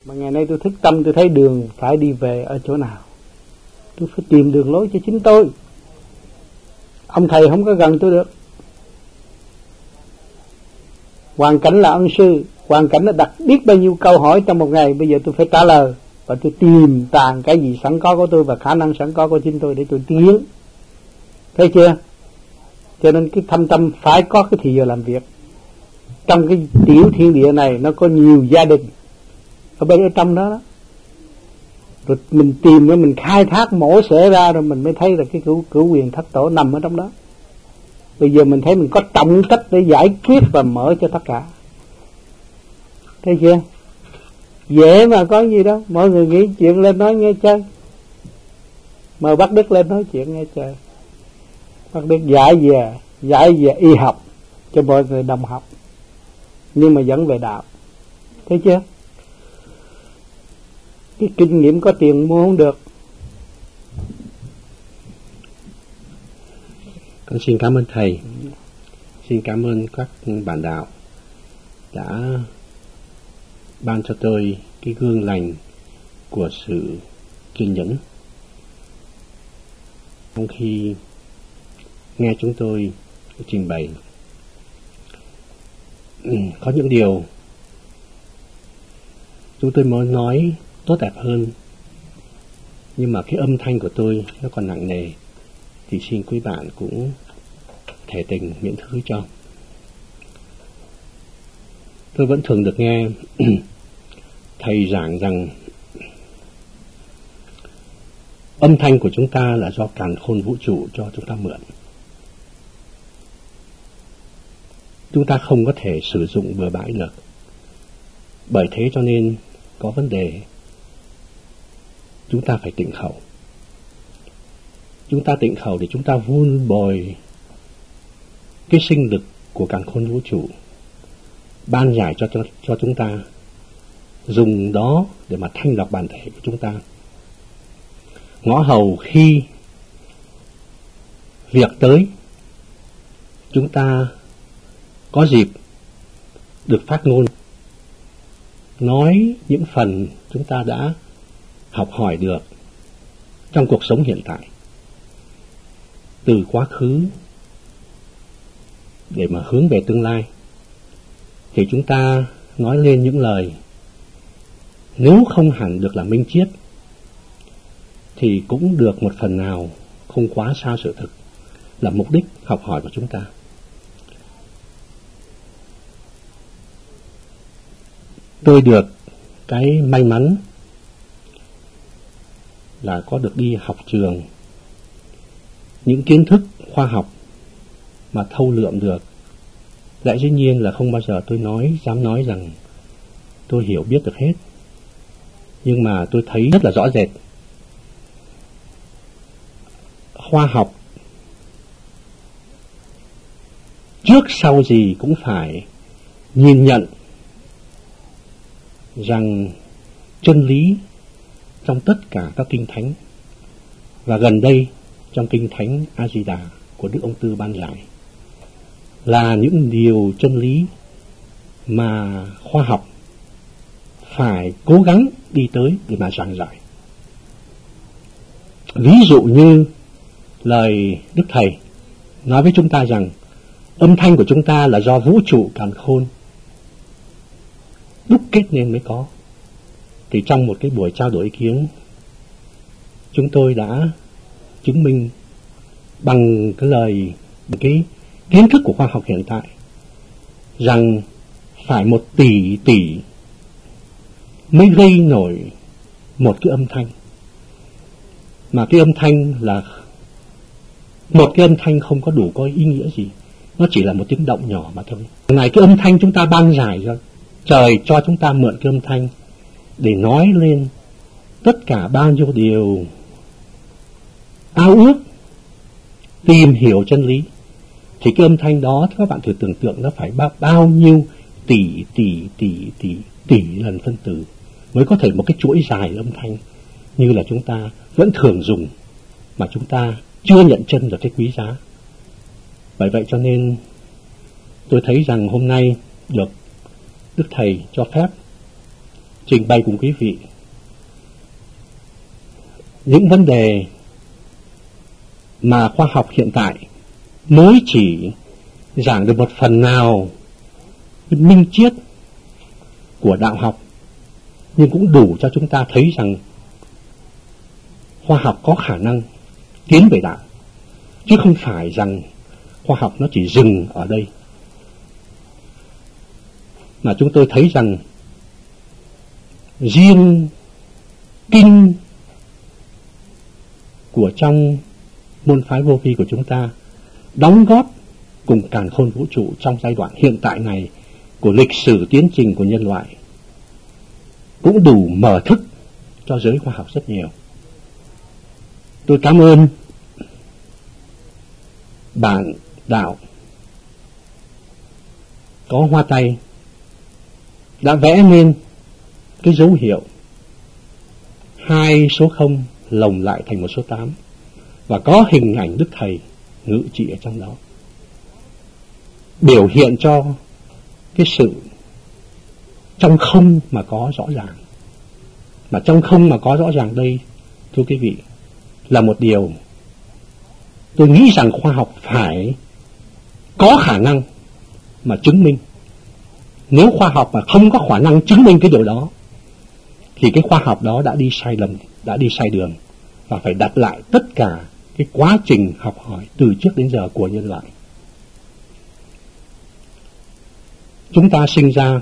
Mà ngày nay tôi thức tâm, tôi thấy đường phải đi về ở chỗ nào. Tôi phải tìm đường lối cho chính tôi. Ông thầy không có gần tôi được. Hoàn cảnh là ân sư, hoàn cảnh nó đặt biết bao nhiêu câu hỏi trong một ngày. Bây giờ tôi phải trả lời, và tôi tìm tàng cái gì sẵn có của tôi và khả năng sẵn có của chính tôi để tôi tiến. Thấy chưa? Cho nên cái thâm tâm phải có cái thì giờ làm việc. Trong cái tiểu thiên địa này nó có nhiều gia đình ở bên ở trong đó, rồi mình tìm, mình khai thác mổ xẻ ra, rồi mình mới thấy là cái cửu quyền thất tổ nằm ở trong đó. Bây giờ mình thấy mình có trọng trách để giải quyết và mở cho tất cả. Thấy chưa? Dễ mà, có gì đâu. Mọi người nghĩ chuyện lên nói nghe chơi. Mời bác Đức lên nói chuyện nghe chơi. Bác Đức giải về y học cho mọi người đồng học, nhưng mà dẫn về đạo. Thấy chưa? Cái kinh nghiệm có tiền mua không được. Con xin cảm ơn thầy. Xin cảm ơn các bạn đạo đã ban cho tôi cái gương lành của sự kiên nhẫn. Trong khi nghe chúng tôi trình bày, có những điều chúng tôi muốn nói tốt đẹp hơn, nhưng mà cái âm thanh của tôi nó còn nặng nề, thì xin quý bạn cũng thể tình miễn thứ cho. Tôi vẫn thường được nghe thầy giảng rằng âm thanh của chúng ta là do càn khôn vũ trụ cho chúng ta mượn. Chúng ta không có thể sử dụng bừa bãi được. Bởi thế cho nên có vấn đề, chúng ta phải tịnh khẩu. Chúng ta tịnh khẩu để chúng ta vun bồi cái sinh lực của càn khôn vũ trụ, ban giải cho chúng ta, dùng đó để mà thanh lọc bản thể của chúng ta. Ngõ hầu khi việc tới, chúng ta có dịp được phát ngôn, nói những phần chúng ta đã học hỏi được trong cuộc sống hiện tại, từ quá khứ để mà hướng về tương lai. Thì chúng ta nói lên những lời nếu không hẳn được là minh triết thì cũng được một phần nào không quá xa sự thực, là mục đích học hỏi của chúng ta. Tôi được cái may mắn là có được đi học trường, những kiến thức khoa học mà thâu lượm được. Lẽ dĩ nhiên là không bao giờ tôi dám nói rằng tôi hiểu biết được hết, nhưng mà tôi thấy rất là rõ rệt. Khoa học trước sau gì cũng phải nhìn nhận rằng chân lý trong tất cả các kinh thánh, và gần đây trong kinh thánh A Di Đà của Đức Ông Tư ban giải, là những điều chân lý mà khoa học phải cố gắng đi tới để mà giảng giải. Ví dụ như lời Đức Thầy nói với chúng ta rằng âm thanh của chúng ta là do vũ trụ càn khôn đúc kết nên mới có. Thì trong một cái buổi trao đổi ý kiến, chúng tôi đã chứng minh bằng cái kiến thức của khoa học hiện tại rằng phải 1 tỷ mới gây nổi một cái âm thanh, mà cái âm thanh là một cái âm thanh không có đủ có ý nghĩa gì, nó chỉ là một tiếng động nhỏ mà thôi. Này, cái âm thanh chúng ta ban giải ra, trời cho chúng ta mượn cái âm thanh để nói lên tất cả bao nhiêu điều ao ước tìm hiểu chân lý. Thì cái âm thanh đó các bạn thử tưởng tượng nó phải bao nhiêu tỷ lần phân tử mới có thể một cái chuỗi dài âm thanh như là chúng ta vẫn thường dùng, mà chúng ta chưa nhận chân được cái quý giá. Bởi vậy cho nên tôi thấy rằng hôm nay được Đức Thầy cho phép trình bày cùng quý vị những vấn đề mà khoa học hiện tại mới chỉ giảng được một phần nào cái minh triết của đạo học, nhưng cũng đủ cho chúng ta thấy rằng khoa học có khả năng tiến về đạo, chứ không phải rằng khoa học nó chỉ dừng ở đây. Mà chúng tôi thấy rằng riêng kinh của trong môn phái vô vi của chúng ta đóng góp cùng càn khôn vũ trụ trong giai đoạn hiện tại này của lịch sử tiến trình của nhân loại cũng đủ mở thức cho giới khoa học rất nhiều. Tôi cảm ơn bạn đạo có hoa tay đã vẽ nên cái dấu hiệu 2 số 0 lồng lại thành một số 8 và có hình ảnh Đức Thầy ngự trị ở trong đó, biểu hiện cho cái sự trong không mà có rõ ràng. Mà trong không mà có rõ ràng đây, thưa quý vị, là một điều tôi nghĩ rằng khoa học phải có khả năng mà chứng minh. Nếu khoa học mà không có khả năng chứng minh cái điều đó thì cái khoa học đó đã đi sai lầm, đã đi sai đường, và phải đặt lại tất cả cái quá trình học hỏi từ trước đến giờ của nhân loại. Chúng ta sinh ra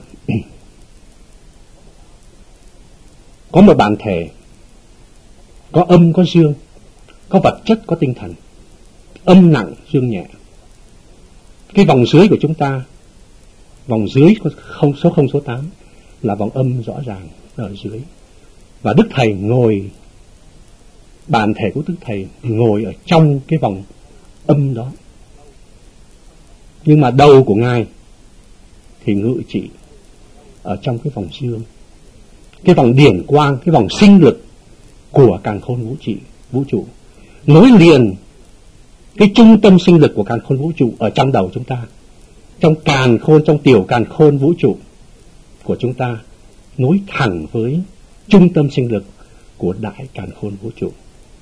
có một bản thể, có âm có dương, có vật chất có tinh thần, âm nặng dương nhẹ. Cái vòng dưới của chúng ta, vòng dưới có số 0 số 8 là vòng âm rõ ràng ở dưới. Và Đức Thầy ngồi, bản thể của Đức Thầy ngồi ở trong cái vòng âm đó. Nhưng mà đầu của Ngài thì ngự trị ở trong cái vòng dương, cái vòng điển quang, cái vòng sinh lực của càn khôn vũ trụ, nối liền cái trung tâm sinh lực của càn khôn vũ trụ ở trong đầu chúng ta, trong càn khôn, trong tiểu càn khôn vũ trụ của chúng ta, nối thẳng với trung tâm sinh lực của đại càn khôn vũ trụ.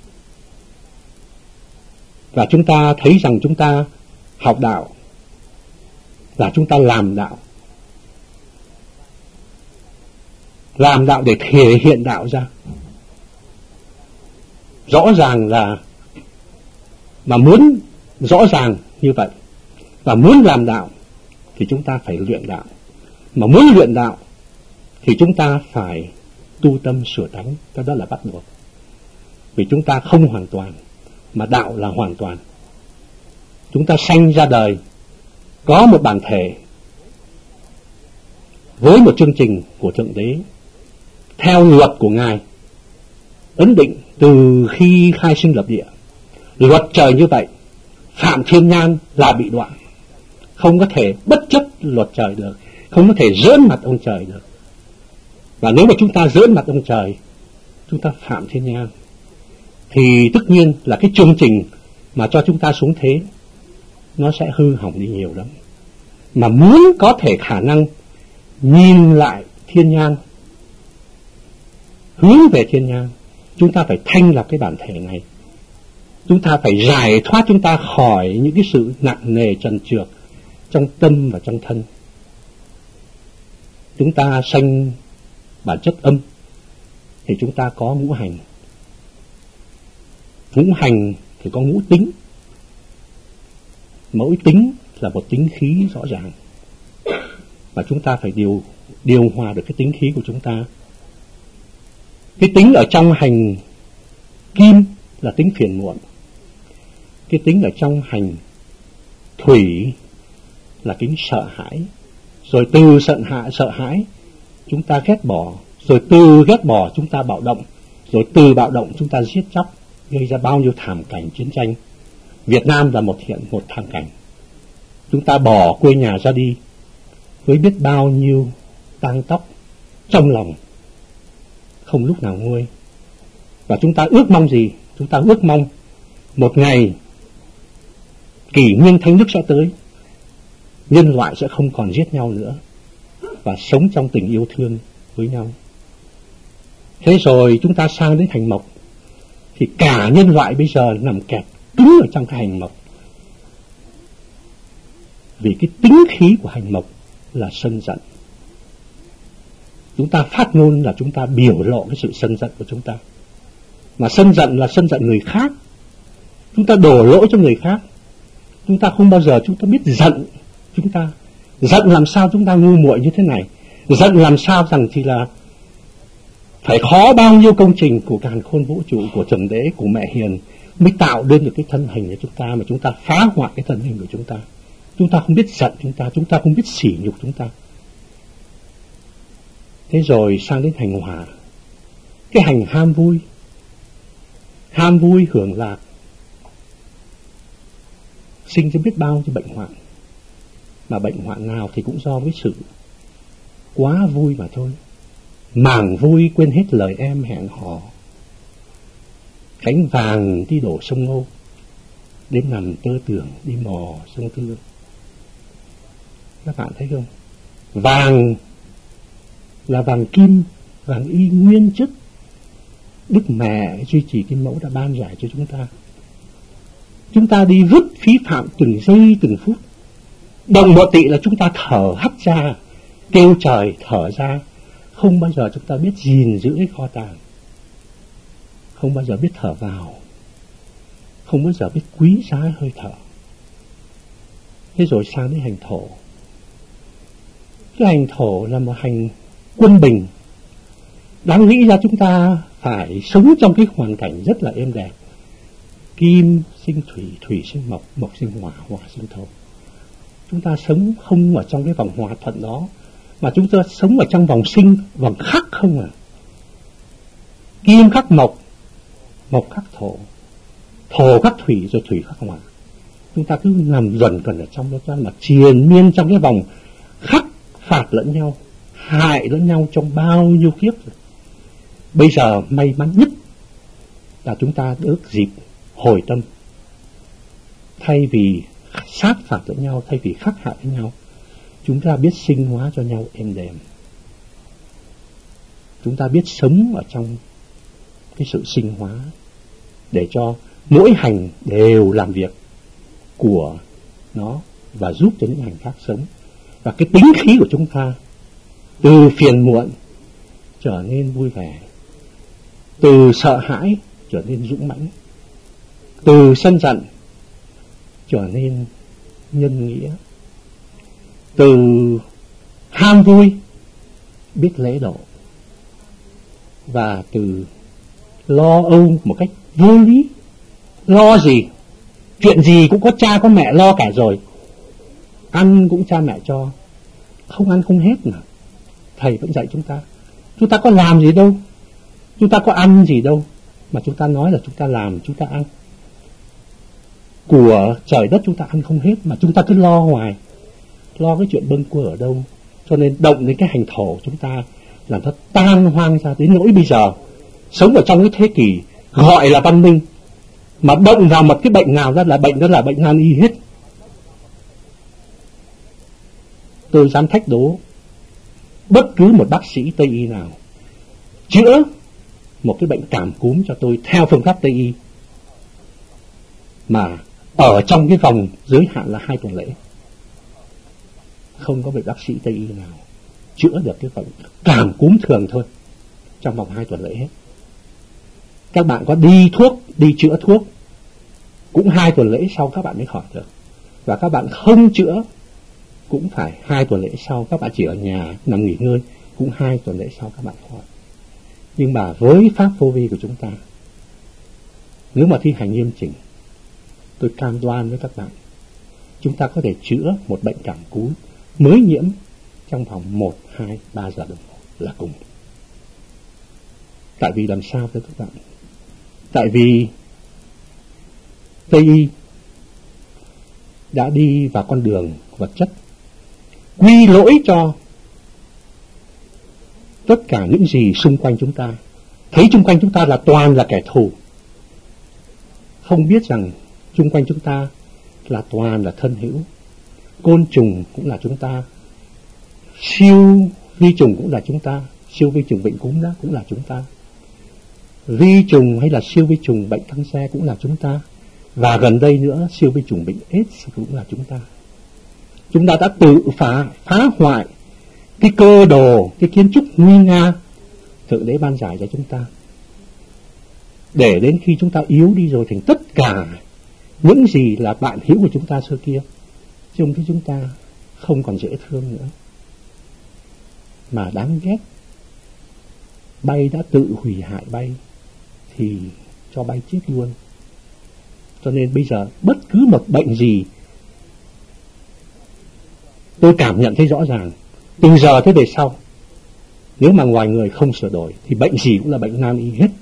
Và chúng ta thấy rằng chúng ta học đạo là chúng ta làm đạo. Làm đạo để thể hiện đạo ra. Rõ ràng là mà muốn rõ ràng như vậy và muốn làm đạo thì chúng ta phải luyện đạo. Mà muốn luyện đạo thì chúng ta phải tu tâm sửa tánh, cái đó là bắt buộc. Vì chúng ta không hoàn toàn, mà đạo là hoàn toàn. Chúng ta sanh ra đời có một bản thể với một chương trình của Thượng Đế theo luật của Ngài ấn định từ khi khai sinh lập địa. Luật trời như vậy, phạm thiên nhang là bị đoạn, không có thể bất chấp luật trời được, không có thể giỡn mặt ông trời được. Và nếu mà chúng ta giỡn mặt ông trời, chúng ta phạm thiên nhang, thì tất nhiên là cái chương trình mà cho chúng ta xuống thế nó sẽ hư hỏng đi nhiều lắm. Mà muốn có thể khả năng nhìn lại thiên nhang, hướng về thiên nhang, chúng ta phải thanh lọc cái bản thể này. Chúng ta phải giải thoát chúng ta khỏi những cái sự nặng nề trần trược trong tâm và trong thân. Chúng ta sanh bản chất âm thì chúng ta có ngũ hành. Ngũ hành thì có ngũ tính. Mỗi tính là một tính khí rõ ràng, và chúng ta phải điều hòa được cái tính khí của chúng ta. Cái tính ở trong hành kim là tính phiền muộn. Cái tính ở trong hành thủy là tính sợ hãi. Rồi từ sợ hãi chúng ta ghét bỏ. Rồi từ ghét bỏ chúng ta bạo động. Rồi từ bạo động chúng ta giết chóc, gây ra bao nhiêu thảm cảnh chiến tranh. Việt Nam là một thảm cảnh. Chúng ta bỏ quê nhà ra đi với biết bao nhiêu tang tóc trong lòng, không lúc nào nguôi. Và chúng ta ước mong gì? Chúng ta ước mong một ngày kỷ nguyên thánh đức sẽ tới, nhân loại sẽ không còn giết nhau nữa và sống trong tình yêu thương với nhau. Thế rồi chúng ta sang đến hành mộc, thì cả nhân loại bây giờ nằm kẹt cứng ở trong cái hành mộc. Vì cái tính khí của hành mộc là sân giận. Chúng ta phát ngôn là chúng ta biểu lộ cái sự sân giận của chúng ta. Mà sân giận là sân giận người khác. Chúng ta đổ lỗi cho người khác. Chúng ta không bao giờ chúng ta biết giận. Chúng ta giận làm sao chúng ta ngu muội như thế này. Giận làm sao rằng thì là phải khó bao nhiêu công trình của càn khôn vũ trụ, của Thượng Đế, của Mẹ Hiền mới tạo nên được cái thân hình của chúng ta, mà chúng ta phá hoại cái thân hình của chúng ta. Chúng ta không biết giận chúng ta không biết sỉ nhục chúng ta. Thế rồi sang đến hành hỏa, cái hành ham vui hưởng lạc, sinh ra biết bao nhiêu bệnh hoạn. Mà bệnh hoạn nào thì cũng do cái sự quá vui mà thôi. Màng vui quên hết lời em hẹn hò, cánh vàng đi đổ sông Ngô, đến nằm tơ tưởng đi mò sông Thương. Các bạn thấy không? Vàng là vàng kim, vàng y nguyên chất. Đức Mẹ duy trì Kim Mẫu đã ban giải cho chúng ta. Chúng ta đi vứt phí phạm từng giây từng phút. Động một tị là chúng ta thở hắt ra, kêu trời thở ra. Không bao giờ chúng ta biết gìn giữ cái kho tàng. Không bao giờ biết thở vào. Không bao giờ biết quý giá hơi thở. Thế rồi sang đến hành thổ. Cái hành thổ là một hành quân bình. Đáng nghĩ ra chúng ta phải sống trong cái hoàn cảnh rất là êm đẹp. Kim sinh thủy, thủy sinh mộc, mộc sinh hỏa, hỏa sinh thổ. Chúng ta sống không ở trong cái vòng hòa thuận đó, mà chúng ta sống ở trong vòng sinh, vòng khắc không à. Kim khắc mộc, mộc khắc thổ, thổ khắc thủy, rồi thủy khắc hỏa. Chúng ta cứ nằm dần cần ở trong đó, mà triền miên trong cái vòng khắc phạt lẫn nhau, hại lẫn nhau trong bao nhiêu kiếp rồi. Bây giờ may mắn nhất là chúng ta được dịp hồi tâm. Thay vì sát phạt lẫn nhau, thay vì khắc hại lẫn nhau, chúng ta biết sinh hóa cho nhau êm đềm. Chúng ta biết sống ở trong cái sự sinh hóa, để cho mỗi hành đều làm việc của nó và giúp cho những hành khác sống. Và cái tính khí của chúng ta từ phiền muộn trở nên vui vẻ, từ sợ hãi trở nên dũng mãnh, từ sân giận trở nên nhân nghĩa, từ ham vui biết lễ độ, và từ lo âu một cách vô lý. Lo gì? Chuyện gì cũng có cha có mẹ lo cả rồi. Ăn cũng cha mẹ cho, không ăn không hết mà. Thầy vẫn dạy chúng ta. Chúng ta có làm gì đâu, chúng ta có ăn gì đâu, mà chúng ta nói là chúng ta làm, chúng ta ăn. Của trời đất chúng ta ăn không hết, mà chúng ta cứ lo hoài. Lo cái chuyện bâng quơ ở đâu. Cho nên động đến cái hành thổ chúng ta làm nó tan hoang ra. Đến nỗi bây giờ sống ở trong cái thế kỷ gọi là văn minh, mà động vào một cái bệnh nào đó là bệnh nan y hết. Tôi dám thách đố bất cứ một bác sĩ Tây y nào chữa một cái bệnh cảm cúm cho tôi theo phương pháp Tây y mà ở trong cái vòng giới hạn là 2 tuần lễ, không có vị bác sĩ Tây y nào chữa được cái bệnh cảm cúm thường thôi trong vòng 2 tuần lễ hết. Các bạn có đi thuốc, đi chữa thuốc, cũng 2 tuần lễ sau các bạn mới khỏi được. Và các bạn không chữa cũng phải 2 tuần lễ sau. Các bạn chỉ ở nhà nằm nghỉ ngơi, cũng 2 tuần lễ sau các bạn khỏi. Nhưng mà với pháp vô vi của chúng ta, nếu mà thi hành nghiêm chỉnh, tôi cam đoan với các bạn, chúng ta có thể chữa một bệnh cảm cúm mới nhiễm trong vòng 1, 2, 3 giờ đồng hồ là cùng. Tại vì làm sao thưa các bạn? Tại vì Tây y đã đi vào con đường vật chất, quy lỗi cho tất cả những gì xung quanh chúng ta. Thấy xung quanh chúng ta là toàn là kẻ thù, không biết rằng xung quanh chúng ta là toàn là thân hữu. Côn trùng cũng là chúng ta, siêu vi trùng cũng là chúng ta, siêu vi trùng bệnh cúm đó cũng là chúng ta. vi trùng hay là siêu vi trùng bệnh căng xe cũng là chúng ta. Và gần đây nữa siêu vi trùng bệnh AIDS cũng là chúng ta. Chúng ta đã tự phá hoại cái cơ đồ, cái kiến trúc nguy nga Thượng Đế ban giải cho chúng ta, để đến khi chúng ta yếu đi rồi thì tất cả những gì là bạn hữu của chúng ta xưa kia trông thấy chúng ta không còn dễ thương nữa, mà đáng ghét. Bay đã tự hủy hại bay thì cho bay chết luôn. Cho nên bây giờ bất cứ một bệnh gì tôi cảm nhận thấy rõ ràng, từ giờ tới về sau, nếu mà ngoài người không sửa đổi thì bệnh gì cũng là bệnh nan y hết.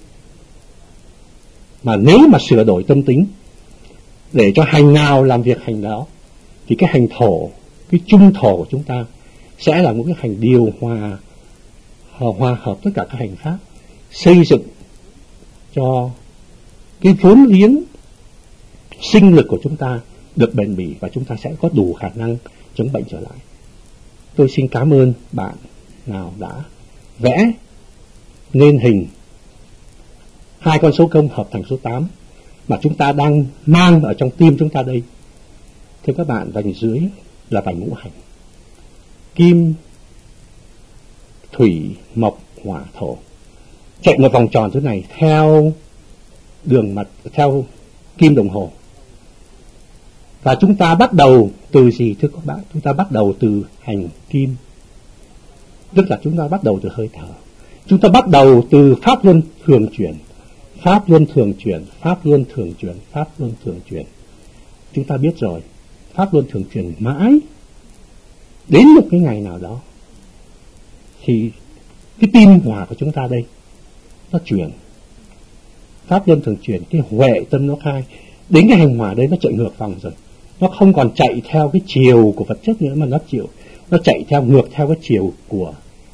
Mà nếu mà sửa đổi tâm tính để cho hành nào làm việc hành đó, thì cái hành thổ, cái trung thổ của chúng ta sẽ là một cái hành điều hòa hợp tất cả các hành pháp, xây dựng cho cái vốn liếng sinh lực của chúng ta được bền bỉ, và chúng ta sẽ có đủ khả năng chống bệnh trở lại. Tôi xin cảm ơn bạn nào đã vẽ nên hình 2 con số công hợp thành số 8 mà chúng ta đang mang ở trong tim chúng ta đây. Thưa các bạn, vành dưới là vành ngũ hành: kim, thủy, mộc, hỏa, thổ, chạy một vòng tròn thế này theo đường mặt, theo kim đồng hồ. Và chúng ta bắt đầu từ gì thưa các bạn? Chúng ta bắt đầu từ hành kim, tức là chúng ta bắt đầu từ hơi thở. Chúng ta bắt đầu từ pháp luân thường chuyển, pháp luân thường chuyển, pháp luân thường chuyển, pháp luân thường chuyển. Chúng ta biết rồi, pháp luân thường chuyển mãi đến một cái ngày nào đó thì cái tim hỏa của chúng ta đây nó chuyển, pháp luân thường chuyển, cái huệ tâm nó khai, đến cái hành hỏa đấy nó chạy ngược vòng rồi, nó không còn chạy theo cái chiều của vật chất nữa, mà nó chạy theo ngược theo cái chiều của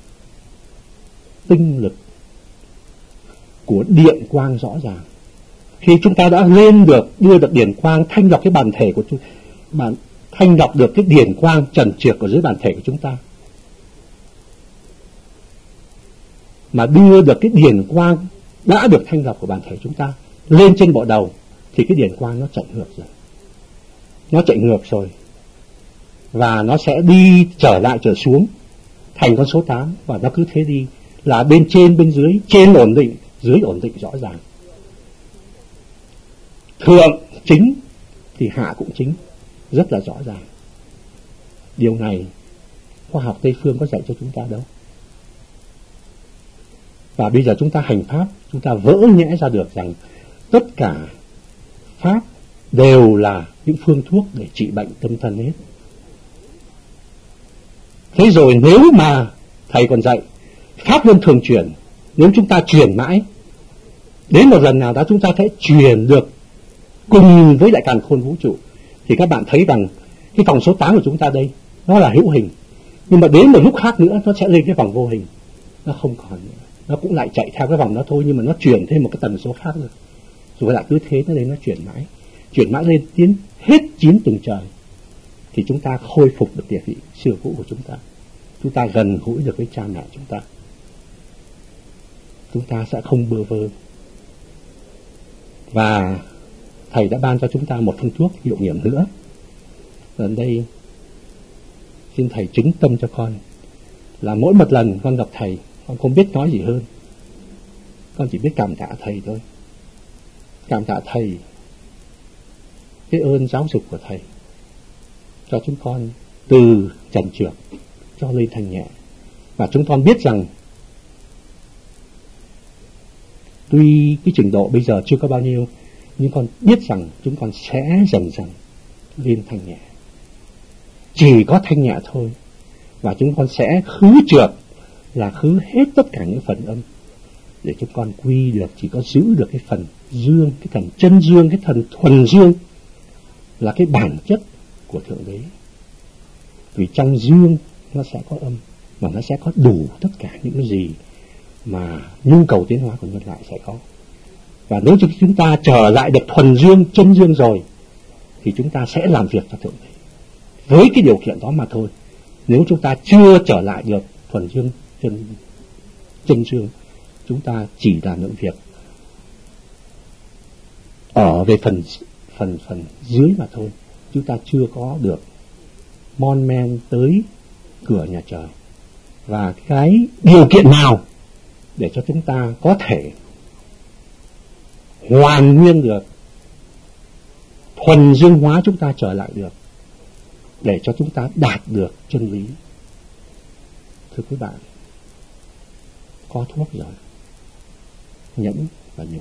tinh lực, của điện quang rõ ràng. Khi chúng ta đã lên được, đưa được điển quang thanh lọc cái bản thể của chúng, thanh lọc được cái điển quang trần trược ở dưới bản thể của chúng ta, mà đưa được cái điển quang đã được thanh lọc của bản thể chúng ta lên trên bộ đầu, thì cái điển quang nó chạy ngược rồi. Nó chạy ngược rồi và nó sẽ đi trở lại trở xuống thành con số 8, và nó cứ thế đi, là bên trên bên dưới, trên ổn định, dưới ổn định rõ ràng. Thượng chính thì hạ cũng chính, rất là rõ ràng. Điều này khoa học Tây phương có dạy cho chúng ta đâu. Và bây giờ chúng ta hành pháp, chúng ta vỡ nhẽ ra được rằng tất cả pháp đều là những phương thuốc để trị bệnh tâm thân hết. Thế rồi nếu mà thầy còn dạy pháp luân thường chuyển, nếu chúng ta chuyển mãi, đến một lần nào đó chúng ta sẽ chuyển được cùng với đại càn khôn vũ trụ, thì các bạn thấy rằng cái vòng số 8 của chúng ta đây nó là hữu hình, nhưng mà đến một lúc khác nữa nó sẽ lên cái vòng vô hình, nó không còn nữa, nó cũng lại chạy theo cái vòng đó thôi, nhưng mà nó chuyển thêm một cái tần số khác nữa, rồi lại cứ thế nó lên, nó chuyển mãi lên đến hết 9 tầng trời, thì chúng ta khôi phục được địa vị xưa cũ của chúng ta gần gũi được với cha mẹ chúng ta sẽ không bơ vơ. Và thầy đã ban cho chúng ta một phương thuốc hiệu nghiệm nữa. Ở đây xin thầy chứng tâm cho con là mỗi một lần con gặp thầy, con không biết nói gì hơn, con chỉ biết cảm tạ thầy thôi. Cảm tạ thầy, cái ơn giáo dục của thầy cho chúng con từ trần trược cho lên thanh nhẹ. Và chúng con biết rằng tuy cái trình độ bây giờ chưa có bao nhiêu, nhưng con biết rằng chúng con sẽ dần dần lên thanh nhẹ. Chỉ có thanh nhẹ thôi, và chúng con sẽ khứ trược, là khứ hết tất cả những phần âm, để chúng con quy được, chỉ có giữ được cái phần dương, cái thần chân dương, cái thần thuần dương, là cái bản chất của Thượng Đế. Vì trong dương nó sẽ có âm, mà nó sẽ có đủ tất cả những cái gì mà nhu cầu tiến hóa của nhân loại sẽ có. Và nếu chúng ta trở lại được thuần dương, chân dương rồi, thì chúng ta sẽ làm việc cho Thượng Đế với cái điều kiện đó mà thôi. Nếu chúng ta chưa trở lại được thuần dương, chân dương, chúng ta chỉ làm những việc ở về phần dưới mà thôi. Chúng ta chưa có được mon men tới cửa nhà trời. Và cái điều kiện nào để cho chúng ta có thể hoàn nguyên được, thuần dương hóa chúng ta trở lại được, để cho chúng ta đạt được chân lý? Thưa quý bạn, có thuốc rồi: nhẫn và nhục.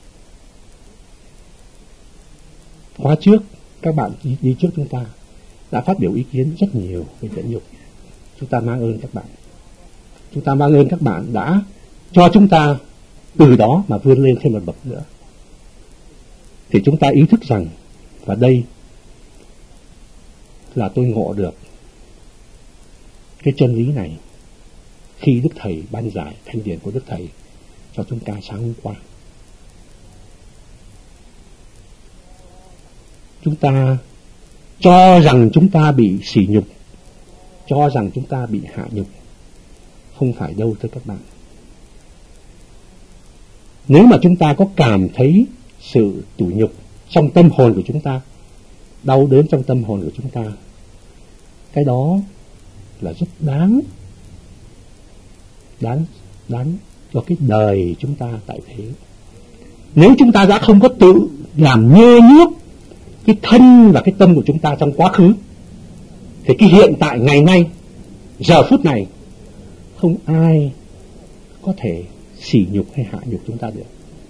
Khóa trước, các bạn đi trước chúng ta đã phát biểu ý kiến rất nhiều về nhẫn nhục. Chúng ta mang ơn các bạn. Chúng ta mang ơn các bạn đã cho chúng ta từ đó mà vươn lên thêm một bậc nữa. Thì chúng ta ý thức rằng, và đây là tôi ngộ được cái chân lý này khi Đức Thầy ban giải thanh điển của Đức Thầy cho chúng ta sáng hôm qua. Chúng ta cho rằng chúng ta bị sỉ nhục, cho rằng chúng ta bị hạ nhục. Không phải đâu thưa các bạn. Nếu mà chúng ta có cảm thấy sự tủi nhục trong tâm hồn của chúng ta, đau đớn trong tâm hồn của chúng ta, cái đó là rất đáng cho cái đời chúng ta tại thế. Nếu chúng ta đã không có tự làm nhơ nhuốc cái thân và cái tâm của chúng ta trong quá khứ, thì cái hiện tại ngày nay, giờ phút này, không ai có thể sỉ nhục hay hạ nhục chúng ta được.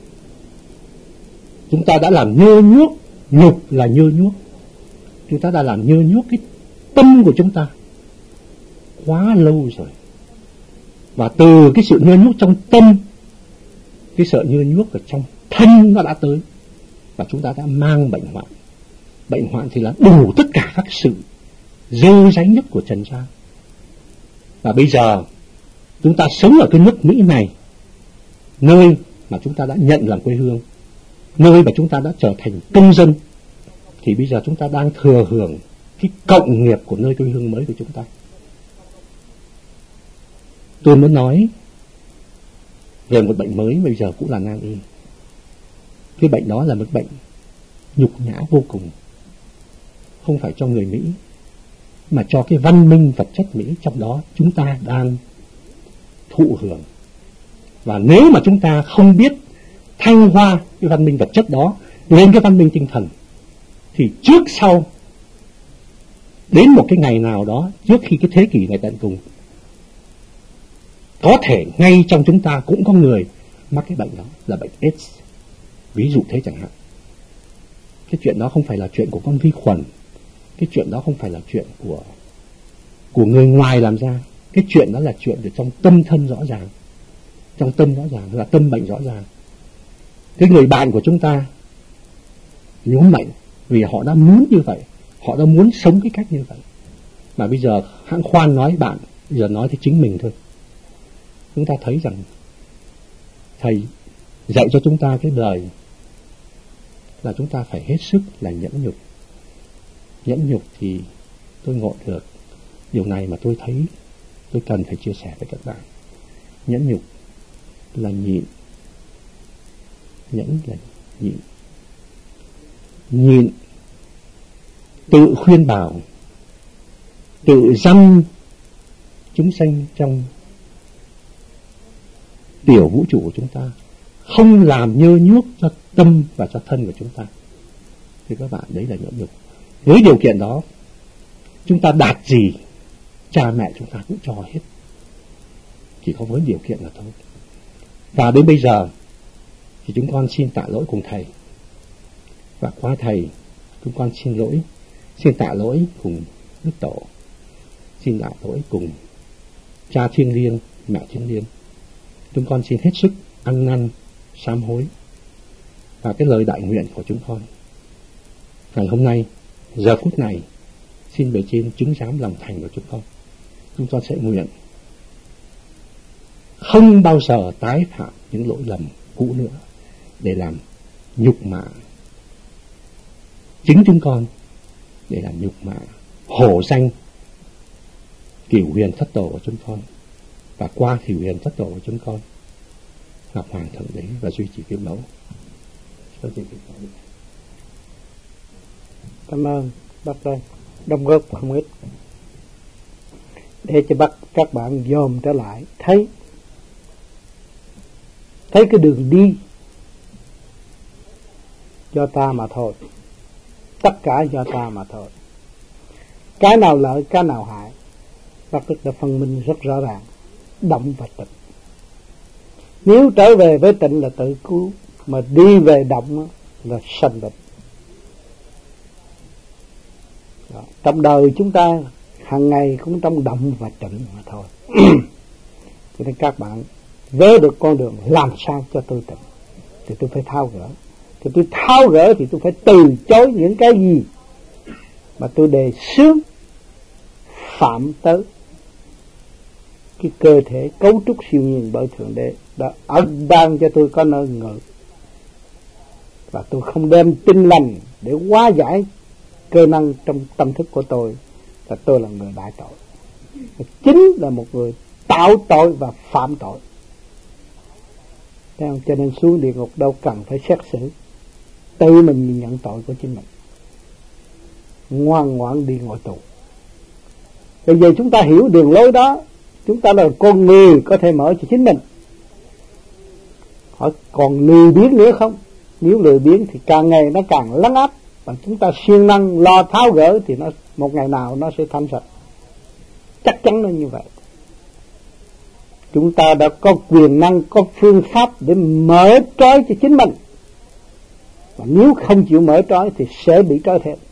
Chúng ta đã làm nhơ nhuốc, nhục là nhơ nhuốc. Chúng ta đã làm nhơ nhuốc cái tâm của chúng ta quá lâu rồi. Và từ cái sự nhơ nhuốc trong tâm, cái sự nhơ nhuốc ở trong thân nó đã tới. Và chúng ta đã mang bệnh hoạn. Bệnh hoạn thì là đủ tất cả các sự dơ dáy nhất của trần gian. Và bây giờ chúng ta sống ở cái nước Mỹ này, nơi mà chúng ta đã nhận làm quê hương, nơi mà chúng ta đã trở thành công dân, thì bây giờ chúng ta đang thừa hưởng cái cộng nghiệp của nơi quê hương mới của chúng ta. Tôi muốn nói về một bệnh mới bây giờ cũng là nan y. Cái bệnh đó là một bệnh nhục nhã vô cùng, không phải cho người Mỹ, mà cho cái văn minh vật chất Mỹ trong đó chúng ta đang thụ hưởng. Và nếu mà chúng ta không biết thăng hoa cái văn minh vật chất đó lên cái văn minh tinh thần, thì trước sau đến một cái ngày nào đó, trước khi cái thế kỷ này tận cùng, có thể ngay trong chúng ta cũng có người mắc cái bệnh đó, là bệnh AIDS. Ví dụ thế chẳng hạn. Cái chuyện đó không phải là chuyện của con vi khuẩn, cái chuyện đó không phải là chuyện của người ngoài làm ra. Cái chuyện đó là chuyện ở trong tâm thân rõ ràng. Trong tâm rõ ràng là tâm bệnh rõ ràng. Cái người bạn của chúng ta nhóm bệnh vì họ đã muốn như vậy, họ đã muốn sống cái cách như vậy. Mà bây giờ hãng khoan nói bạn, giờ nói thì chính mình thôi. Chúng ta thấy rằng Thầy dạy cho chúng ta cái đời là chúng ta phải hết sức là nhẫn nhục. Nhẫn nhục thì tôi ngộ được điều này mà tôi thấy tôi cần phải chia sẻ với các bạn. Nhẫn nhục là nhịn. Nhẫn là nhịn. Nhịn, tự khuyên bảo, tự dăm chúng sanh trong tiểu vũ trụ của chúng ta, không làm nhơ nhuốc cho tâm và cho thân của chúng ta. Thì các bạn, đấy là nhẫn nhục. Với điều kiện đó, chúng ta đạt gì cha mẹ chúng ta cũng cho hết, chỉ có với điều kiện là thôi. Và đến bây giờ thì chúng con xin tạ lỗi cùng Thầy, và qua Thầy chúng con xin tạ lỗi cùng Đức Tổ, xin tạ lỗi cùng Cha Thiêng Liêng, Mẹ Thiêng Liêng. Chúng con xin hết sức ăn năn sám hối. Và cái lời đại nguyện của chúng con ngày hôm nay, giờ phút này, xin bề trên chứng giám lòng thành của chúng con. Chúng con sẽ nguyện không bao giờ tái phạm những lỗi lầm cũ nữa để làm nhục mạ chính chúng con, để làm nhục mạ hổ danh cửu huyền thất tổ của chúng con, và qua cửu huyền thất tổ của chúng con Ngọc Hoàng Thượng Đế và duy trì cái mẫu. Cảm ơn bác đây đóng góp không ít để cho các bạn dòm trở lại thấy cái đường đi do ta mà thôi, tất cả do ta mà thôi. Cái nào lợi, cái nào hại, bác Đức đã phân minh rất rõ ràng. Động và tịnh, nếu trở về với tịnh là tự cứu, mà đi về động là sanh bệnh. Trong đời chúng ta hàng ngày cũng trong động và tịnh mà thôi. Cho nên các bạn vớ được con đường làm sao cho tôi tịnh thì tôi phải tháo gỡ. Thì tôi tháo gỡ thì tôi phải từ chối những cái gì mà tôi đề xướng phạm tới cái cơ thể cấu trúc siêu nhiên bởi Thượng Đế đã ân ban cho tôi có nơi ngự. Và tôi không đem tinh lành để hóa giải cơ năng trong tâm thức của tôi, là tôi là người đại tội, chính là một người tạo tội và phạm tội. Cho nên xuống địa ngục đâu cần phải xét xử, tự mình nhận tội của chính mình, ngoan ngoãn đi ngồi tù. Bây giờ chúng ta hiểu đường lối đó, chúng ta là con người có thể mở cho chính mình. Hỏi còn lười biếng nữa không? Nếu lười biếng thì càng ngày nó càng lấn áp, và chúng ta siêng năng lo tháo gỡ thì nó một ngày nào nó sẽ thanh sạch. Chắc chắn là như vậy. Chúng ta đã có quyền năng, có phương pháp để mở trói cho chính mình. Và nếu không chịu mở trói thì sẽ bị trói thêm.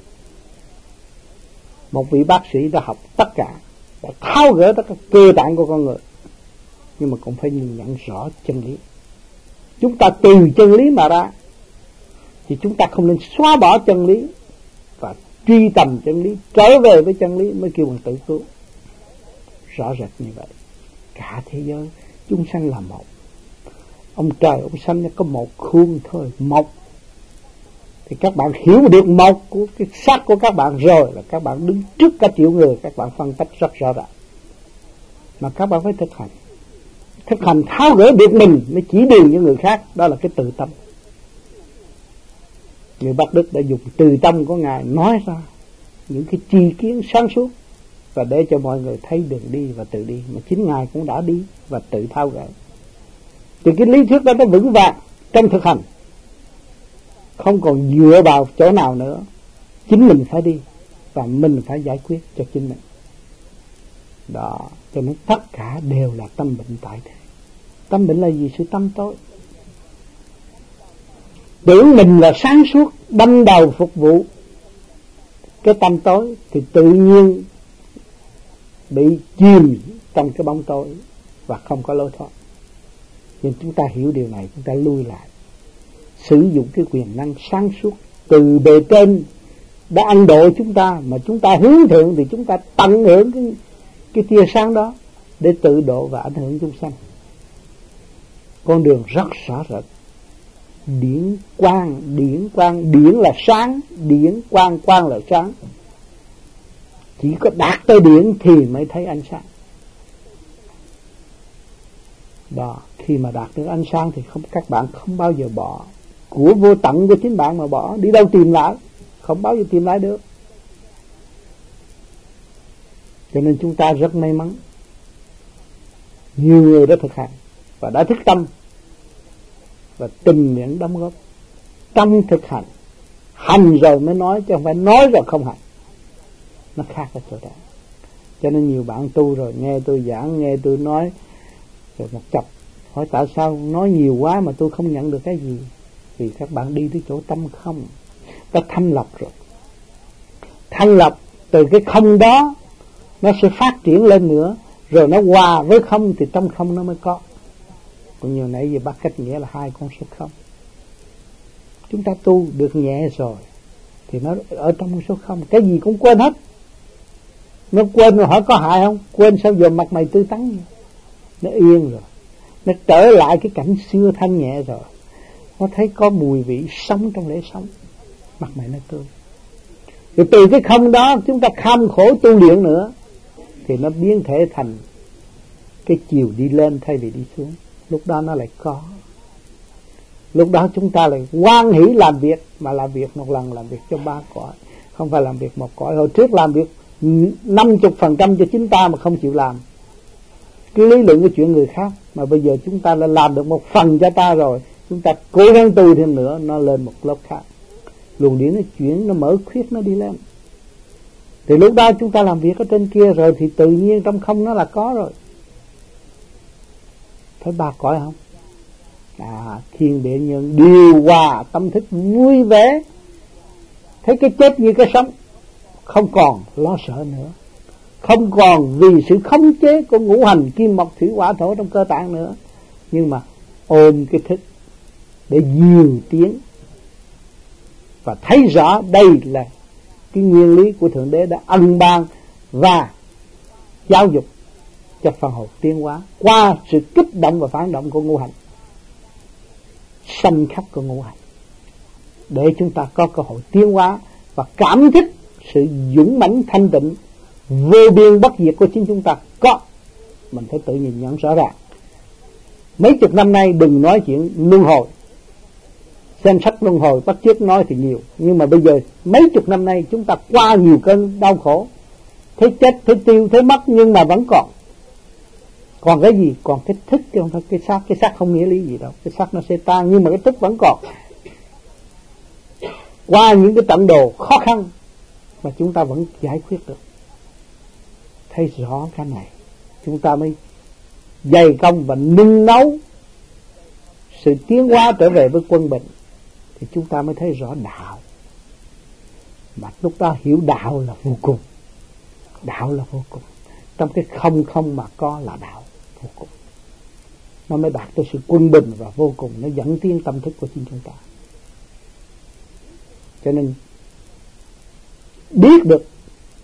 Một vị bác sĩ đã học tất cả, đã tháo gỡ tất cả cơ bản của con người, nhưng mà cũng phải nhìn nhận rõ chân lý. Chúng ta từ chân lý mà ra, thì chúng ta không nên xóa bỏ chân lý và truy tầm chân lý, trở về với chân lý mới kêu bằng tự cứu. Rõ rệt như vậy. Cả thế giới chúng sanh là một. Ông trời ông sanh có một khuôn thôi, một. Thì các bạn hiểu được một của cái xác của các bạn rồi là các bạn đứng trước cả triệu người, các bạn phân tích rất rõ ràng. Mà các bạn phải thực hành. Thực hành tháo gỡ được mình mới chỉ đường cho người khác, đó là cái tự tâm. Người Bác Đức đã dùng từ tâm của Ngài nói ra những cái tri kiến sáng suốt, và để cho mọi người thấy đường đi và tự đi. Mà chính Ngài cũng đã đi và tự tháo gỡ. Thì cái lý thuyết đó nó vững vàng trong thực hành, không còn dựa vào chỗ nào nữa. Chính mình phải đi và mình phải giải quyết cho chính mình. Đó, cho nên tất cả đều là tâm bệnh tại thế. Tâm bệnh là gì? Sự tâm tối. Tưởng mình là sáng suốt, đâm đầu phục vụ cái tâm tối thì tự nhiên bị chìm trong cái bóng tối và không có lối thoát. Nhưng chúng ta hiểu điều này, chúng ta lui lại, sử dụng cái quyền năng sáng suốt từ bề trên đã ăn độ chúng ta, mà chúng ta hướng thượng thì chúng ta tận hưởng cái tia sáng đó để tự độ và ảnh hưởng chúng sanh. Con đường rất rõ rệt. Điển quang, điển là sáng, điển quang, quang là sáng. Chỉ có đạt tới điển thì mới thấy ánh sáng. Đó, khi mà đạt được ánh sáng thì các bạn không bao giờ bỏ. Của vô tận của chính bạn mà bỏ, đi đâu tìm lại, không bao giờ tìm lại được. Cho nên chúng ta rất may mắn. Nhiều người đã thực hành và đã thức tâm và tình nguyện đóng góp trong thực hành. Hành rồi mới nói, chứ không phải nói rồi không hành. Nó khác ở chỗ đó. Cho nên nhiều bạn tu rồi nghe tôi giảng, nghe tôi nói rồi một chập hỏi tại sao nói nhiều quá mà tôi không nhận được cái gì. Vì các bạn đi tới chỗ tâm không, đã thanh lập rồi. Thanh lập từ cái không đó nó sẽ phát triển lên nữa, rồi nó hòa với không thì trong không nó mới có. Còn nhiều nãy giờ bác cách nghĩa là hai con số không. Chúng ta tu được nhẹ rồi thì nó ở trong số không, cái gì cũng quên hết. Nó quên rồi hỏi có hại không? Quên sao giờ mặt mày tươi tắn vậy? Nó yên rồi, nó trở lại cái cảnh xưa thanh nhẹ rồi. Nó thấy có mùi vị sống trong lễ sống, mặt mày nó tươi. Rồi từ cái không đó chúng ta kham khổ tu luyện nữa thì nó biến thể thành cái chiều đi lên thay vì đi xuống. lúc đó nó lại có. Lúc đó chúng ta lại hoan hỷ làm việc, mà làm việc một lần làm việc cho 3 cõi, không phải làm việc một cõi. Hồi trước làm việc 50% cho chính ta mà không chịu làm, cứ lý luận cái chuyện người khác. Mà bây giờ chúng ta đã làm được một phần cho ta rồi, chúng ta cố gắng tu thêm nữa, nó lên một lớp khác. Luồng điển nó chuyển, nó mở khuyết, nó đi lên. Thì lúc đó chúng ta làm việc ở trên kia rồi thì tự nhiên trong không nó là có rồi. Thấy 3 cõi không? Thiên địa nhân điều hòa tâm thức vui vẻ, thấy cái chết như cái sống, không còn lo sợ nữa, không còn vì sự khống chế của ngũ hành kim mộc thủy hỏa thổ trong cơ tạng nữa, nhưng mà ôm cái thức để diều tiến và thấy rõ đây là cái nguyên lý của Thượng Đế đã ân ban và giáo dục cho phần hồn tiến hóa qua sự kích động và phản động của ngũ hành, sanh khắc của ngũ hành, để chúng ta có cơ hội tiến hóa và cảm thức sự dũng mãnh thanh tịnh vô biên bất diệt của chính chúng ta có. Mình phải tự nhìn nhận rõ ràng. Mấy chục năm nay đừng nói chuyện luân hồi, xem sách luân hồi bắt chước nói thì nhiều, nhưng mà bây giờ mấy chục năm nay chúng ta qua nhiều cơn đau khổ, thấy chết, thấy tiêu, thấy mất, nhưng mà vẫn còn cái gì? Còn cái thức chứ không phải cái xác. Cái xác không nghĩa lý gì đâu, cái xác nó sẽ tan, nhưng mà cái thức vẫn còn. Qua những cái trận đồ khó khăn mà chúng ta vẫn giải quyết được. Thấy rõ cái này, chúng ta mới dày công và nung nấu sự tiến hóa trở về với quân bình, thì chúng ta mới thấy rõ đạo. Mà lúc đó hiểu đạo là vô cùng. Đạo là vô cùng. Trong cái không mà có là đạo vô cùng. Nó mới đạt tới sự quân bình và vô cùng. Nó dẫn tiến tâm thức của chính chúng ta. Cho nên biết được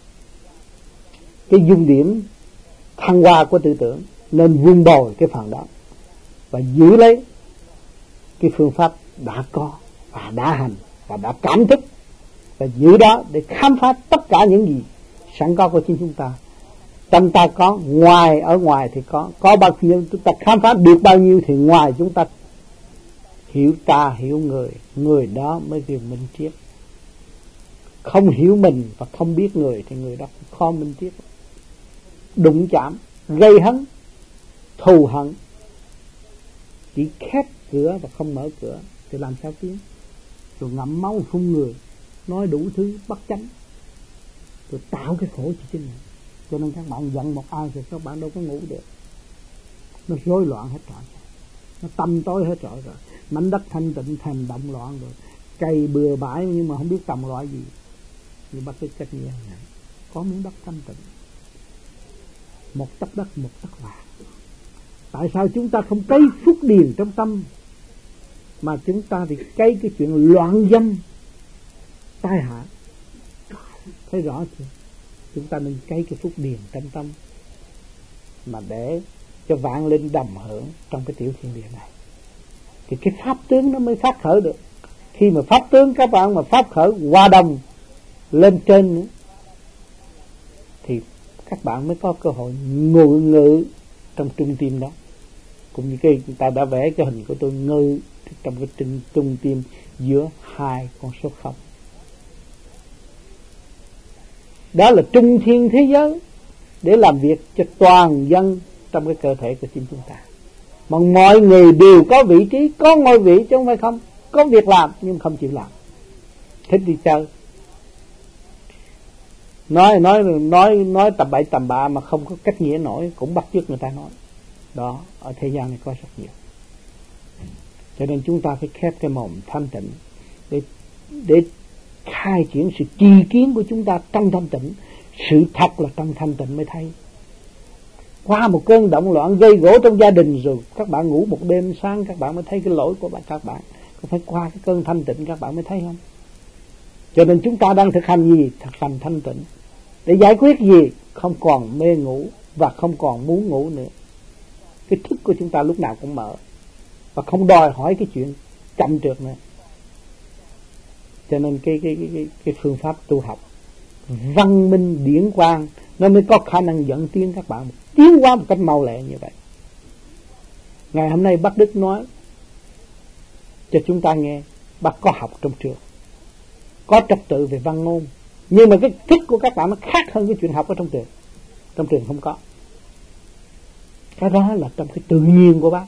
cái dung điểm thăng hoa của tư tưởng, nên vun bồi cái phần đó và giữ lấy cái phương pháp đã có và đã hành và đã cảm thức, và giữ đó để khám phá tất cả những gì sẵn có của chính chúng ta. Trong ta có, ngoài, ở ngoài thì có bao nhiêu chúng ta khám phá được bao nhiêu thì ngoài chúng ta hiểu ta, hiểu người, người đó mới là minh triết. Không hiểu mình và không biết người thì người đó khó minh triết. Đụng chạm, gây hấn, thù hận, chỉ khép cửa và không mở cửa thì làm sao tiến? Rồi ngậm máu phun người, nói đủ thứ bất chánh, rồi tạo cái khổ cho chính mình. Cho nên các bạn giận một ai thì các bạn đâu có ngủ được, nó rối loạn hết trọi, nó tâm tối hết trọi rồi. Mảnh đất thanh tịnh thành động loạn rồi, cây bừa bãi nhưng mà không biết trồng loại gì. Như bác cái trách nhiệm này, có miếng đất thanh tịnh, một tấc đất một tấc vàng. Tại sao chúng ta không cấy phúc điền trong tâm, mà chúng ta thì cấy cái chuyện loạn dâm tai hại? Thấy rõ chưa? Chúng ta nên cấy cái phúc điền trong tâm, mà để cho vạn linh đồng hưởng trong cái tiểu thiên địa này, thì cái pháp tướng nó mới phát khởi được. Khi mà pháp tướng các bạn mà phát khởi hòa đồng lên trên nữa, thì các bạn mới có cơ hội ngự ngự trong trung tim đó. Cũng như cái người ta đã vẽ cái hình của tôi ngự trong cái trung tim giữa hai con số 0. Đó là trung thiên thế giới, để làm việc cho toàn dân trong cái cơ thể của chính chúng ta. Mà mọi người đều có vị trí, có ngôi vị chứ không phải không. Có việc làm nhưng không chịu làm, thích đi chơi, nói tầm bậy tầm bạ mà không có cách nghĩa nổi, cũng bắt chước người ta nói. Đó, ở thế gian này có rất nhiều. Cho nên chúng ta phải khép cái mồm thanh tịnh để khai triển sự tri kiến của chúng ta trong thanh tịnh. Sự thật là trong thanh tịnh mới thấy. Qua một cơn động loạn gây gỗ trong gia đình rồi các bạn ngủ một đêm, sáng các bạn mới thấy cái lỗi của các bạn. Có phải qua cái cơn thanh tịnh các bạn mới thấy không? Cho nên chúng ta đang thực hành gì? Thực hành thanh tịnh để giải quyết gì? Không còn mê ngủ và không còn muốn ngủ nữa. Cái thức của chúng ta lúc nào cũng mở và không đòi hỏi cái chuyện chậm trượt nữa. Cho nên cái phương pháp tu học văn minh điển quang nó mới có khả năng dẫn tiến các bạn tiến qua một cách mau lẹ như vậy. Ngày hôm nay bác Đức nói cho chúng ta nghe, bác có học trong trường, có trật tự về văn ngôn, nhưng mà cái thích của các bạn nó khác hơn cái chuyện học ở trong trường. Trong trường không có. Cái đó là trong cái tự nhiên của bác.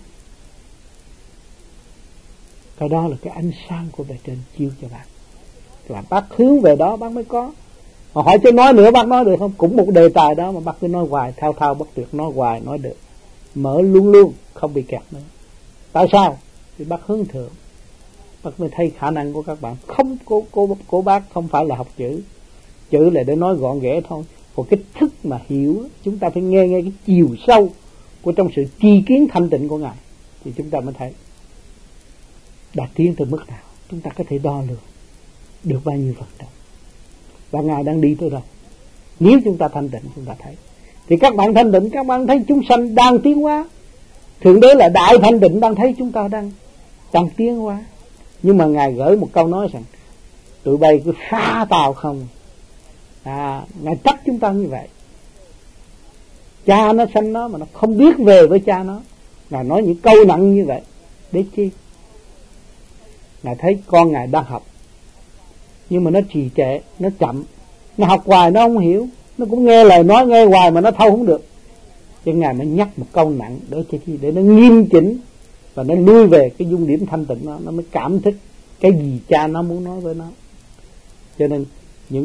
Cái đó là cái ánh sáng của bề trên chiếu cho bác. Là bác hướng về đó bác mới có. Mà hỏi cho nói nữa bác nói được không? Cũng một đề tài đó mà bác cứ nói hoài, thao thao bất tuyệt, nói hoài nói được. Mở luôn luôn, không bị kẹt nữa. Tại sao? Thì bác hướng thượng. Bác mới thấy khả năng của các bạn. Không, của bác không phải là học chữ. Chữ là để nói gọn ghẽ thôi. Còn cái thức mà hiểu, chúng ta phải nghe cái chiều sâu của trong sự tri kiến thanh tịnh của Ngài, thì chúng ta mới thấy đạt tiến từ mức nào. Chúng ta có thể đo lường được bao nhiêu %. Và Ngài đang đi tới đâu. Nếu chúng ta thanh tịnh chúng ta thấy. Thì các bạn thanh tịnh, các bạn thấy chúng sanh đang tiến hóa. Thượng Đế là đại thanh tịnh đang thấy chúng ta đang tiến hóa. Nhưng mà Ngài gửi một câu nói rằng tụi bay cứ phá tao không. Ngài trách chúng ta như vậy. Cha nó sanh nó mà nó không biết về với cha nó. Ngài nói những câu nặng như vậy để chi? Ngài thấy con Ngài đang học, nhưng mà nó trì trệ, nó chậm. Nó học hoài nó không hiểu, nó cũng nghe lời nói nghe hoài mà nó thâu không được. Cho Ngài mới nhắc một câu nặng để chi? Để nó nghiêm chỉnh và nó lui về cái dung điểm thanh tịnh nó mới cảm thức cái gì cha nó muốn nói với nó. Cho nên những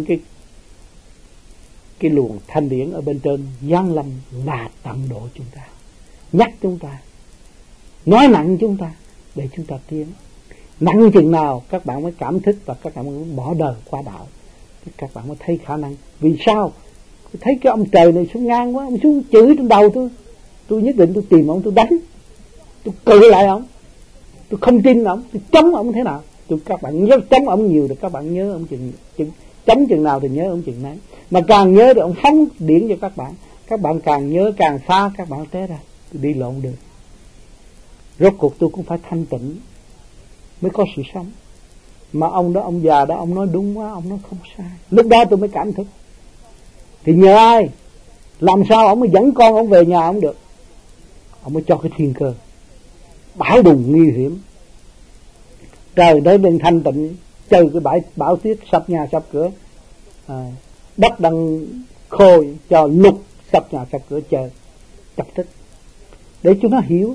cái luồng thanh điển ở bên trên giáng lâm là tận độ chúng ta, nhắc chúng ta, nói nặng chúng ta để chúng ta tiến. Nặng chừng nào các bạn mới cảm thức và các bạn mới bỏ đời qua đạo. Các bạn mới thấy khả năng. Vì sao? Thấy cái ông trời này xuống ngang quá, ông xuống chửi trên đầu tôi nhất định tôi tìm ông, tôi đánh, tôi cự lại ông, tôi không tin ông, tôi chống ông thế nào. Các bạn nhớ chống ông nhiều thì các bạn nhớ ông chống chừng nào thì nhớ ông chừng nấy. Mà càng nhớ thì ông phóng điển cho các bạn càng nhớ càng phá, các bạn té ra tôi đi lộn được. Rốt cuộc tôi cũng phải thanh tịnh mới có sự sống. Mà ông đó, ông già đó, ông nói đúng quá, ông nói không sai. Lúc đó tôi mới cảm thức. Thì nhờ ai? Làm sao ông mới dẫn con ông về nhà ông được? Ông mới cho cái thiên cơ bão đùng nguy hiểm. Trời đến bên thanh tịnh, chơi cái bão tuyết sập nhà sập cửa, đất đang khô cho lục sập nhà sập cửa, chờ chọc tức để cho nó hiểu.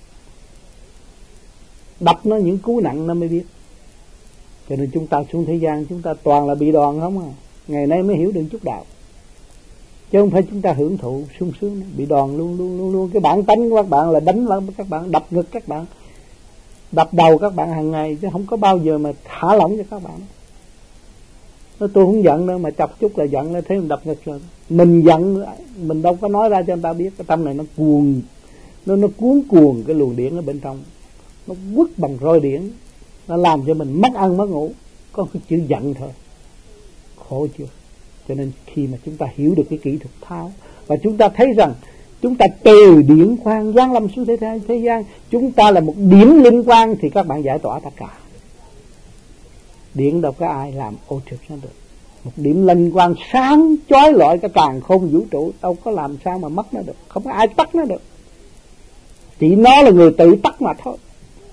Đập nó những cú nặng nó mới biết. Cho nên chúng ta xuống thế gian chúng ta toàn là bị đòn không à. Ngày nay mới hiểu được chút đạo, chứ không phải chúng ta hưởng thụ sung sướng. Bị đòn luôn. Cái bản tánh của các bạn là đánh các bạn, đập ngực các bạn, đập đầu các bạn hàng ngày, chứ không có bao giờ mà thả lỏng cho các bạn. Nói tôi không giận đâu, mà chọc chút là giận, nó thấy mình đập ngực rồi. Mình giận mình đâu có nói ra cho người ta biết. Cái tâm này nó cuồng, nó cuốn cuồng cái luồng điển ở bên trong, nó quất bằng roi điển, nó làm cho mình mất ăn mất ngủ. Có cái chữ giận thôi, khổ chưa? Cho nên khi mà chúng ta hiểu được cái kỹ thuật tháo, và chúng ta thấy rằng chúng ta từ điển quang giáng lâm xuống thế gian, chúng ta là một điểm linh quang, thì các bạn giải tỏa tất cả. Điển đâu có ai làm ô trực nó được. Một điểm linh quang sáng chói lọi cả càn khôn vũ trụ, đâu có làm sao mà mất nó được. Không có ai tắt nó được, chỉ nó là người tự tắt mà thôi.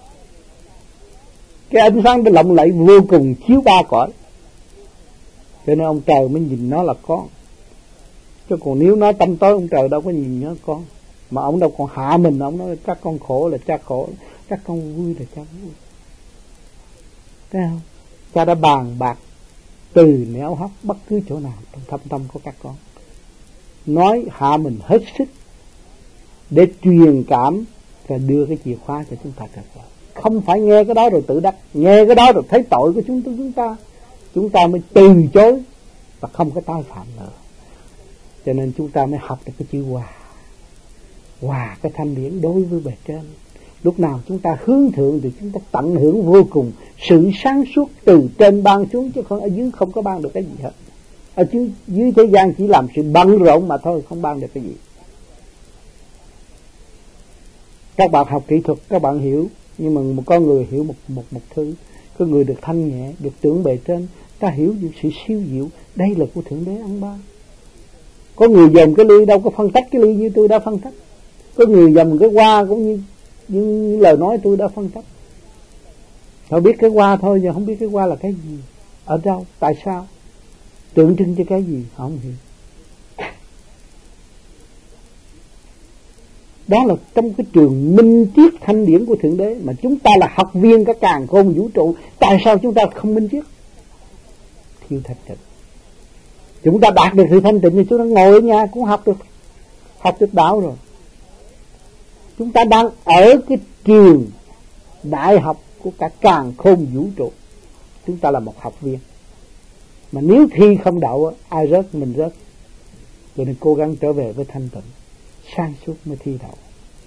Cái ánh sáng cái lộng lẫy vô cùng chiếu ba cõi, cho nên ông trời mới nhìn nó là con. Chứ còn nếu nó tâm tối, ông trời đâu có nhìn nó con. Mà ông đâu còn hạ mình, ông nói các con khổ là cha khổ, các con vui là cha vui. Thấy không? Cha đã bàn bạc từ nẻo hóc bất cứ chỗ nào trong thâm tâm của các con, nói hạ mình hết sức để truyền cảm và đưa cái chìa khóa cho chúng ta trở về. Không phải nghe cái đó rồi tự đắc, nghe cái đó rồi thấy tội của chúng ta mới từ chối và không có tái phạm nữa. Cho nên chúng ta mới học được cái chữ hòa cái thanh điển đối với bề trên. Lúc nào chúng ta hướng thượng thì chúng ta tận hưởng vô cùng sự sáng suốt từ trên ban xuống, chứ không ở dưới không có ban được cái gì hết. Ở dưới thế gian chỉ làm sự bận rộn mà thôi, không ban được cái gì. Các bạn học kỹ thuật các bạn hiểu, nhưng mà một con người hiểu một thứ. Có người được thanh nhẹ, được tưởng bề trên, ta hiểu được sự siêu diệu. Đây là của Thượng Đế ăn ban. Có người dòm cái ly đâu có phân tách cái ly như tôi đã phân tách. Có người dòm cái hoa cũng như nhưng lời nói tôi đã phân tích. Họ biết cái hoa thôi, nhưng không biết cái hoa là cái gì, ở đâu, tại sao, tượng trưng cho cái gì, họ không hiểu. Đó là trong cái trường minh triết thanh điển của Thượng Đế, mà chúng ta là học viên các càn khôn vũ trụ. Tại sao chúng ta không minh triết? Thiếu thanh tịnh. Chúng ta đạt được sự thanh tịnh thì chúng ta ngồi ở nhà cũng học được đạo rồi. Chúng ta đang ở cái trường đại học của cả càn khôn vũ trụ. Chúng ta là một học viên. Mà nếu thi không đậu, ai rớt mình rớt. Cho nên cố gắng trở về với thanh tịnh, sáng suốt mới thi đậu.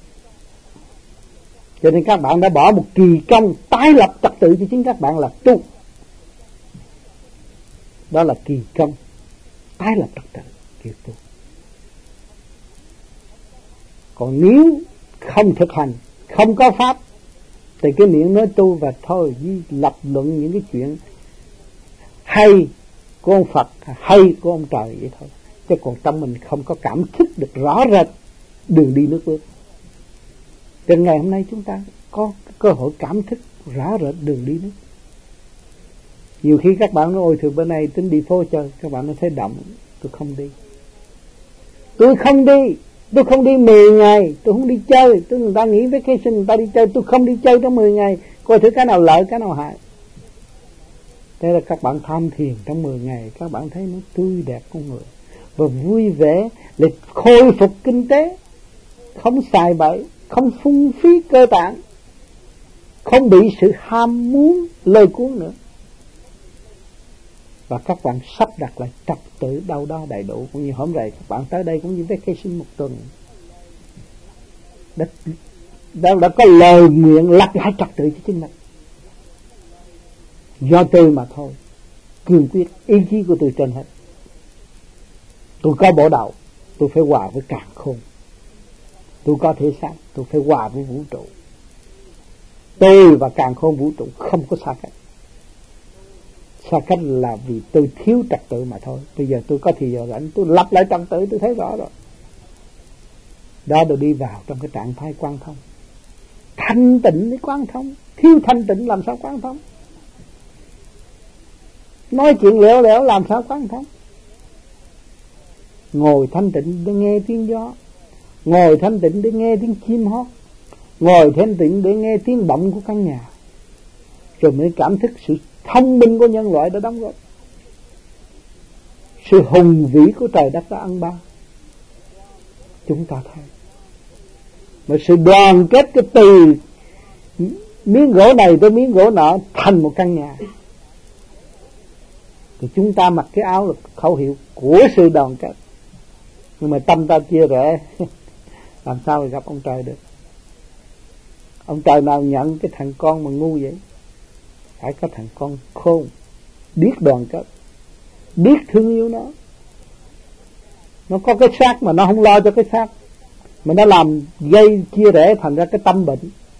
Cho nên các bạn đã bỏ một kỳ công tái lập trật tự cho chính các bạn là tu. Đó là kỳ công tái lập trật tự, kiểu tu. Còn nếu không thực hành, không có pháp, thì cái miệng nói tu và thôi, với lập luận những cái chuyện hay của ông Phật, hay của ông trời vậy thôi. Chứ còn trong mình không có cảm thức được rõ rệt đường đi nước bước. Từ ngày hôm nay chúng ta có cơ hội cảm thức rõ rệt đường đi nước. Nhiều khi các bạn nói ôi thường bữa nay tính đi phố chơi, các bạn nói thấy động, tôi không đi. Tôi không đi 10 ngày, tôi không đi chơi. Người ta nghĩ vacation người ta đi chơi, tôi không đi chơi trong 10 ngày. Coi thử cái nào lợi, cái nào hại. Thế là các bạn tham thiền trong 10 ngày, các bạn thấy nó tươi đẹp con người và vui vẻ, để khôi phục kinh tế, không xài bậy, không phung phí cơ bản, không bị sự ham muốn lôi cuốn nữa. Và các bạn sắp đặt lại trật tự đâu đó đầy đủ. Cũng như hôm nay các bạn tới đây cũng như vacation một tuần, đã có lời nguyện lặp lại trật tự cho chính mình. Do tôi mà thôi, cương quyết, ý chí của tôi trên hết. Tôi có bộ đầu, tôi phải hòa với càn khôn. Tôi có thể xác, tôi phải hòa với vũ trụ. Tôi và càn khôn vũ trụ không có xa cách. Xa cách là vì tôi thiếu trật tự mà thôi. Bây giờ tôi có thì giờ rảnh, tôi lập lại trật tự, tôi thấy rõ rồi. Đó rồi đi vào trong cái trạng thái quán thông. Thanh tịnh mới quán thông. Thiếu thanh tịnh làm sao quán thông? Nói chuyện lẻo lẻo làm sao quán thông? Ngồi thanh tịnh để nghe tiếng gió, ngồi thanh tịnh để nghe tiếng chim hót, ngồi thanh tịnh để nghe tiếng động của căn nhà, rồi mới cảm thức sự thông minh của nhân loại đã đóng góp, sự hùng vĩ của trời đất đã ăn ban. Chúng ta thấy mà sự đoàn kết cái từ miếng gỗ này tới miếng gỗ nọ thành một căn nhà. Thì chúng ta mặc cái áo là khẩu hiệu của sự đoàn kết. Nhưng mà tâm ta chia rẽ, làm sao gặp ông trời được? Ông trời nào nhận cái thằng con mà ngu vậy? Phải có thằng con khôn, biết đoàn kết, biết thương yêu nó. Nó có cái xác mà nó không lo cho cái xác, mà nó làm gây chia rẽ thành ra cái tâm bệnh.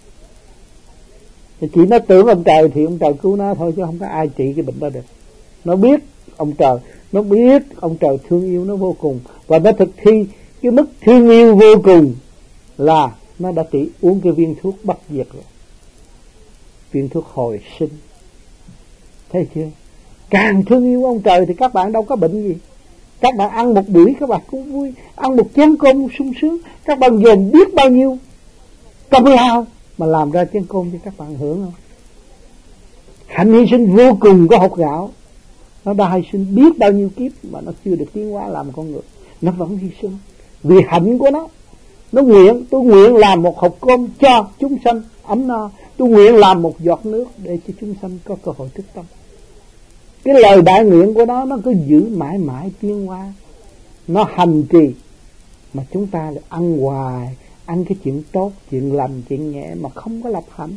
Thì chỉ nó tưởng ông trời thì ông trời cứu nó thôi, chứ không có ai trị cái bệnh đó được. Nó biết ông trời, nó biết ông trời thương yêu nó vô cùng, và nó thực thi cái mức thương yêu vô cùng là nó đã chỉ uống cái viên thuốc bất diệt rồi, viên thuốc hồi sinh. Thấy chưa? Càng thương yêu ông trời thì các bạn đâu có bệnh gì. Các bạn ăn một bữa các bạn cũng vui, ăn một chén cơm sung sướng. Các bạn dồn biết bao nhiêu công lao mà làm ra chén cơm cho các bạn hưởng không? Hạnh hy sinh vô cùng có hột gạo. Nó đã hy sinh biết bao nhiêu kiếp mà nó chưa được tiến hóa làm con người, nó vẫn hy sinh vì hạnh của nó. Nó nguyện, tôi nguyện làm một hộp cơm cho chúng sanh ấm no, tôi nguyện làm một giọt nước để cho chúng sanh có cơ hội thức tâm. Cái lời đại nguyện của nó cứ giữ mãi mãi tiến hóa. Nó hành trì, mà chúng ta lại ăn hoài, ăn cái chuyện tốt, chuyện lành, chuyện nhẹ mà không có lập hạnh.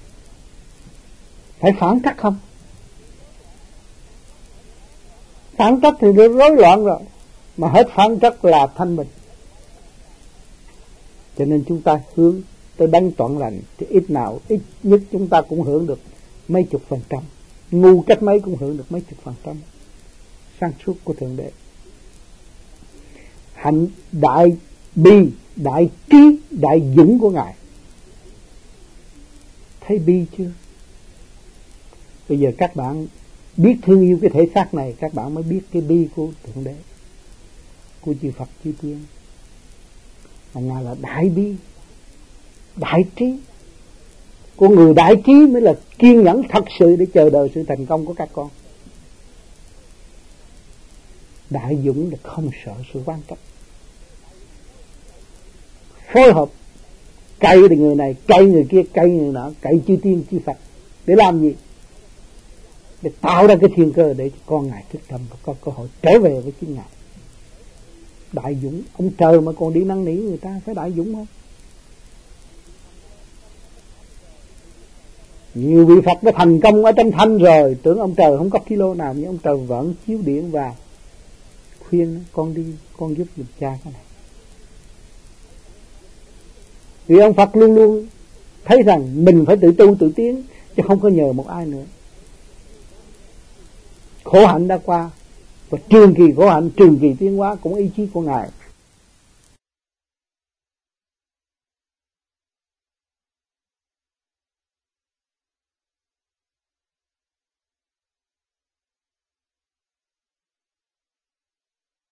Phải phản cách không? Phản cách thì được rối loạn rồi, mà hết phản cách là thanh bình. Cho nên chúng ta hướng tới đấng trọn lành thì ít nhất chúng ta cũng hưởng được mấy chục %. Ngu cách mấy cũng hưởng được mấy chục %. Sáng suốt của Thượng Đế. Hạnh đại bi, đại trí, đại dũng của Ngài thấy bi chưa? Bây giờ các bạn biết thương yêu cái thể xác này, các bạn mới biết cái bi của Thượng Đế, của chư Phật chư Tiên. Mà Ngài là đại bi, đại trí. Con người đại trí mới là kiên nhẫn thật sự để chờ đợi sự thành công của các con. Đại dũng là không sợ sự quan cách, phối hợp cậy thì người này, cậy người kia, cậy người nọ, cậy chư Tiên chư Phật. Để làm gì? Để tạo ra cái thiên cơ để con Ngài thức tâm và có cơ hội trở về với chính Ngài. Đại dũng, ông trời mà còn đi năn nỉ người ta phải đại dũng không? Nhiều vị Phật đã thành công ở trong thanh rồi, tưởng ông trời không có kilo nào, nhưng ông trời vẫn chiếu điện và khuyên con đi, con giúp được cha cái này. Vì ông Phật luôn luôn thấy rằng mình phải tự tu tự tiến, chứ không có nhờ một ai nữa. Khổ hạnh đã qua, và trường kỳ khổ hạnh, trường kỳ tiến hóa cũng ý chí của Ngài.